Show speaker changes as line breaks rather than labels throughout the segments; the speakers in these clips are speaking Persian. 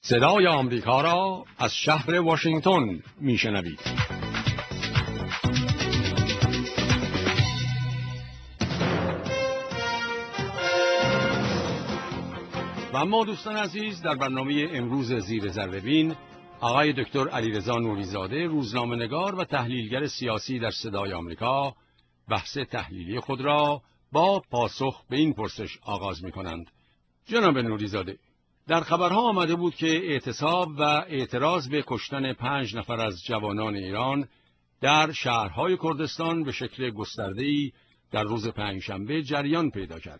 صدای آمریکا را از شهر واشنگتن میشنوید. و اما دوستان عزیز، در برنامه امروز زیر ذره‌بین آقای دکتر علیرضا نوری‌زاده، روزنامه‌نگار و تحلیلگر سیاسی در صدای آمریکا، بحث تحلیلی خود را با پاسخ به این پرسش آغاز می‌کنند. جناب نوری‌زاده، در خبرها آمده بود که اعتصاب و اعتراض به کشتن 5 نفر از جوانان ایران در شهرهای کردستان به شکل گسترده‌ای در روز پنجشنبه جریان پیدا کرد.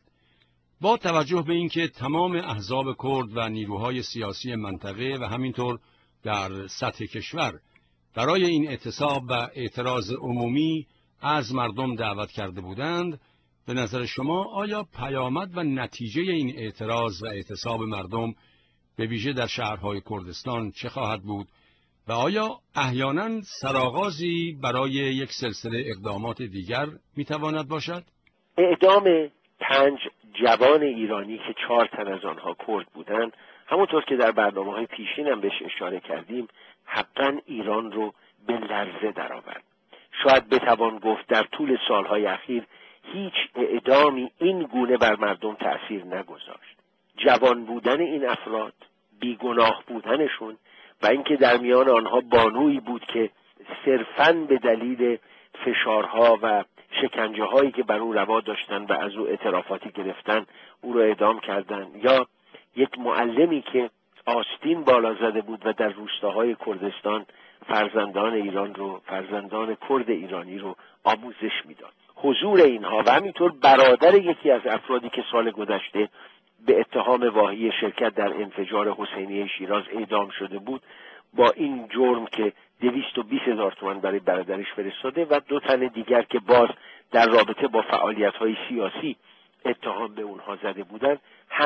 با توجه به اینکه تمام احزاب کرد و نیروهای سیاسی منطقه و همینطور در سطح کشور برای این اعتصاب و اعتراض عمومی از مردم دعوت کرده بودند، به نظر شما آیا پیامد و نتیجه این اعتراض و اعتصاب مردم به ویژه در شهرهای کردستان چه خواهد بود و آیا احیانا سرآغازی برای یک سلسله اقدامات دیگر میتواند باشد؟
اعدام 5 جوان ایرانی که 4 تن از آنها کرد بودند، همونطور که در برنامه‌های پیشین هم بهش اشاره کردیم، حقا ایران رو به لرزه درآورد. شاید بتوان گفت در طول سالهای اخیر هیچ اعدامی این گونه بر مردم تأثیر نگذاشت. جوان بودن این افراد، بیگناه بودنشون و اینکه در میان آنها بانویی بود که صرفاً به دلیل فشارها و شکنجه هایی که بر او روا داشتن و از او اعترافاتی گرفتن او را اعدام کردن، یا یک معلمی که آستین بالا زده بود و در روستاهای کردستان فرزندان ایران رو، فرزندان کرد ایرانی رو آموزش میداد. حضور اینها و همینطور برادر یکی از افرادی که سال گذشته به اتهام واهی شرکت در انفجار حسینیه شیراز اعدام شده بود، با این جرم که 220,000 تومان برای برادرش فرستاده و 2 تن دیگر که باز در رابطه با فعالیت‌های سیاسی اتهام به اونها زده بودند،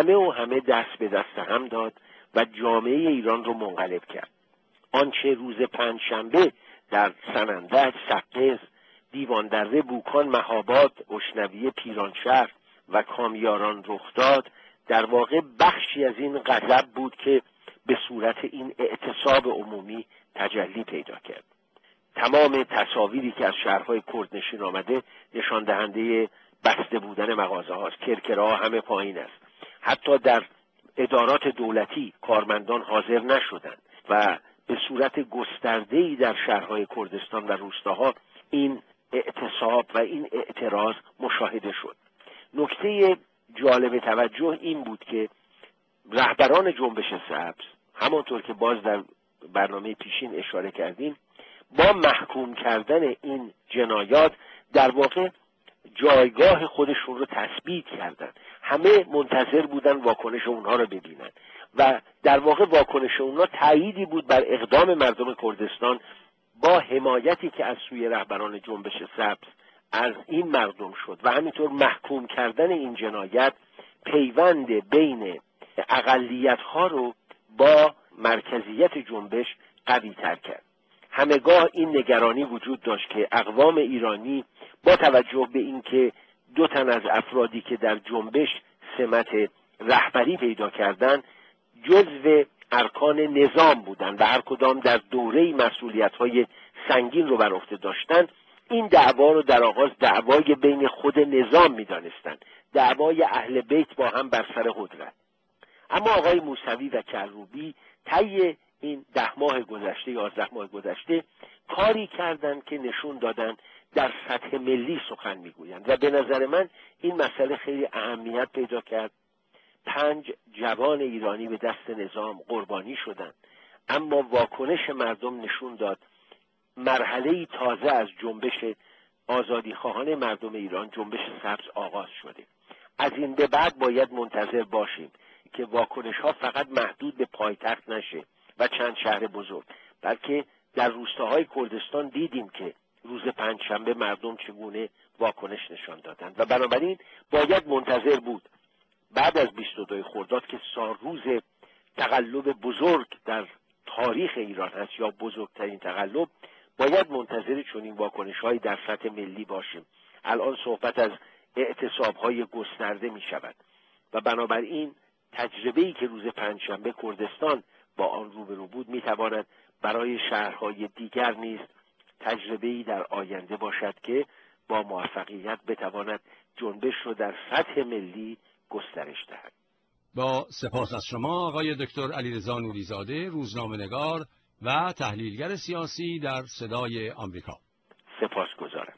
همه دست به دست هم داد و جامعه ایران رو منقلب کرد. آنچه روز پنجشنبه در سنندج، سقز، دیواندره، بوکان، مهاباد، اشنویه، پیرانشهر و کامیاران رخ داد، در واقع بخشی از این غضب بود که به صورت این اعتصاب عمومی تجلی پیدا کرد. تمام تصاویری که از شهرهای کردنشین آمده نشان دهنده بسته بودن مغازه هاست. کرکرها همه پایین است. حتی در ادارات دولتی کارمندان حاضر نشدند و به صورت گسترده‌ای در شهرهای کردستان و روستاها این اعتصاب و این اعتراض مشاهده شد. نکته جالب توجه این بود که رهبران جنبش سبز، همانطور که باز در برنامه پیشین اشاره کردیم، با محکوم کردن این جنایات در واقع جایگاه خودشون رو تثبیت کردن. همه منتظر بودن واکنش اونها رو ببینن و در واقع واکنش اونها تأییدی بود بر اقدام مردم کردستان با حمایتی که از سوی رهبران جنبش سبز از این مردم شد و همینطور محکوم کردن این جنایت پیوند بین اقلیت‌ها رو با مرکزیت جنبش قوی تر کرد. همگاه این نگرانی وجود داشت که اقوام ایرانی با توجه به اینکه 2 تن از افرادی که در جنبش سمت رهبری پیدا کردند جزو ارکان نظام بودند و هر کدام در دوره مسئولیت‌های سنگین رو بر عهده داشتند، این دعوا رو در آغاز دعوای بین خود نظام می‌دانستند، دعوای اهل بیت با هم بر سر قدرت. اما آقای موسوی و کروبی طی این 10 ماه گذشته، 11 ماه گذشته کاری کردند که نشون دادن در سطح ملی سخن میگویند و به نظر من این مسئله خیلی اهمیت پیدا کرد. 5 جوان ایرانی به دست نظام قربانی شدند، اما واکنش مردم نشون داد مرحله‌ای تازه از جنبش آزادیخواهان مردم ایران، جنبش سبز آغاز شده. از این به بعد باید منتظر باشیم که واکنش‌ها فقط محدود به پایتخت نشه و چند شهر بزرگ، بلکه در روستاهای کردستان دیدیم که روز پنجشنبه مردم چگونه واکنش نشان دادند و بنابراین باید منتظر بود بعد از 22 خرداد که روز تقلب بزرگ در تاریخ ایران هست یا بزرگترین تقلب، باید منتظر چنین واکنش‌هایی در سطح ملی باشیم. الان صحبت از اعتصاب‌های گسترده می‌شود و بنابراین تجربه‌ای که روز پنجشنبه کردستان با آن روبرو بود میتواند برای شهرهای دیگر نیز تجربه‌ای در آینده باشد که با موفقیت بتواند جنبش رو در سطح ملی گسترش دهد.
با سپاس از شما آقای دکتر علیرضا نوری‌زاده، روزنامه‌نگار و تحلیلگر سیاسی در صدای آمریکا.
سپاسگزارم.